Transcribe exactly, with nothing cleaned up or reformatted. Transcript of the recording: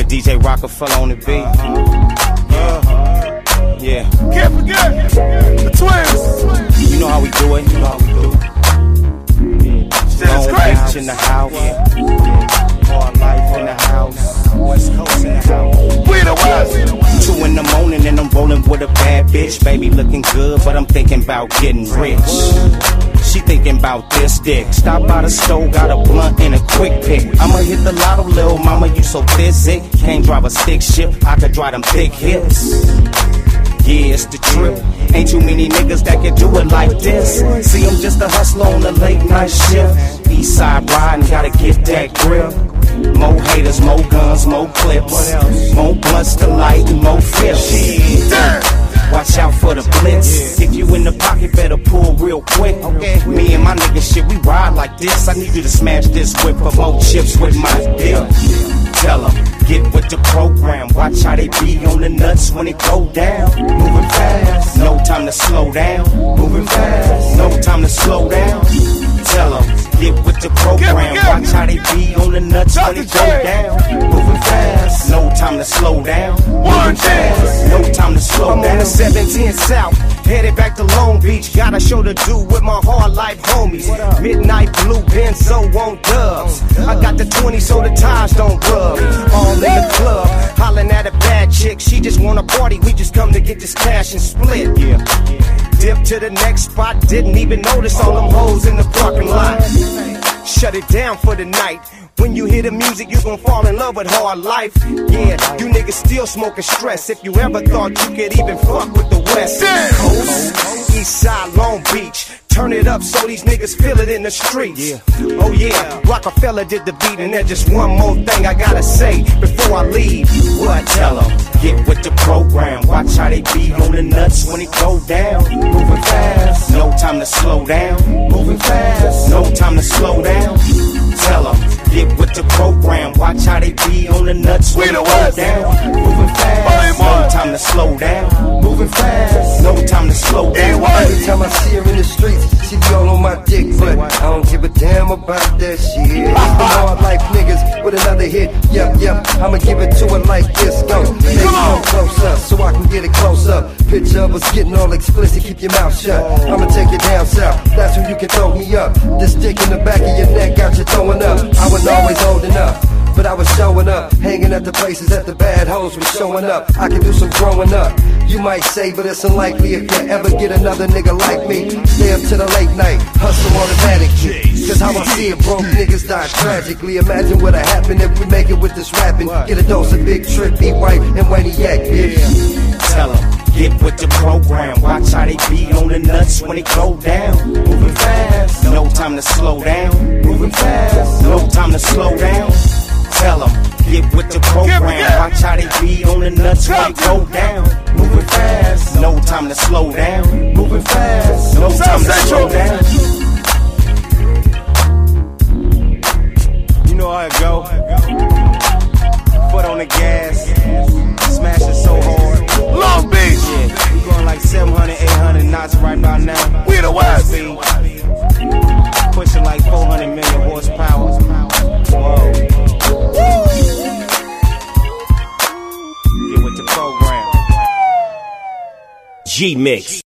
D J Rockefeller on the beat. Uh, yeah. Can't forget the twins. You know how we do it. You know how we do it. Shit's crazy. In the house. Hard life in the house. West Coast in the house. We the West. Two in the morning and I'm rolling with a bad bitch. Baby looking good, but I'm thinking about getting rich. She thinking about this dick. Stop by the stove, got a blunt and a quick pick. I'ma hit the lotto, lil' mama, you so thick. Can't drive a stick shift, I could drive them thick hips. Yeah, it's the trip. Ain't too many niggas that can do it like this. See, I'm just a hustler on a late night shift. East side riding, gotta get that grip. More haters, more guns, more clips. More blunts to light and more fips. Watch out for the blitz. If you in the pocket, better pull real quick. Me and my nigga shit, we ride like this. I need you to smash this whip for more chips with my dip. Tell them, get with the program. Watch how they be on the nuts when it go down. Moving fast, no time to slow down. Moving fast, no time to slow down. Tell them, get with the program. Watch how they be on the nuts when it go down. Moving fast, no time to slow down. Moving fast, no time to slow down. I'm on the seven ten South, headed back to Long Beach. Got a show to do with my hard life homies. Midnight blue Benzo on dubs. I got the twenty so the tires don't rub. All in the club, hollering at a bad chick. She just wanna party, we just come to get this cash and split. Yeah. Dip to the next spot, didn't even notice all them hoes in the parking lot. Shut it down for the night. When you hear the music, you gon' fall in love with hard life. Yeah, you niggas still smoking stress. If you ever thought you could even fuck with the West Coast, East Side, Long Beach. Turn it up so these niggas feel it in the streets. Oh yeah, Rockefeller did the beat, and there's just one more thing I gotta say before I leave. What? Tell them, get with the program. Watch how they be on the nuts when it go down. Moving fast, no time to slow down. Moving fast, no time to slow down. Tell them, get with the program. Watch how they be on the nuts when it go down. Moving fast, no time to slow down. Moving fast, no time to slow down. Every time I see her in the streets, she be all on my dick, but I don't give a damn about that shit. Hard life niggas with another hit. Yep, yep, I'ma give it to her like this. Go, baby, come closer so I can get it close up. Picture of us getting all explicit, keep your mouth shut. I'ma take you down south, that's when you can throw me up. This dick in the back of your neck got you throwing up. I was always holding up, but I was showing up, hanging at the places that the bad hoes was showing up. I can do some growing up, you might say, but it's unlikely if you ever get another nigga like me. Stay up to the late night, hustle automatically. Cause how I see it, broke niggas die tragically. Imagine what'll happen if we make it with this rapping. Get a dose of Big Trip, eat white and whitey yak, bitch. Tell them, get with the program. Watch how they be on the nuts when it go down. Moving fast, no time to slow down. Moving fast, no time to slow down. Tell them, get with the program. Watch how they be on the nuts when it go down. Moving fast, no time to slow down. Moving fast, no time to slow down. You know how it go. Foot on the gas, smash it so hard. Long Beach. Yeah, we going like seven hundred, eight hundred knots right about now. We the West. Pushing like four hundred million horsepower. Whoa. Get with the program. G-Mix.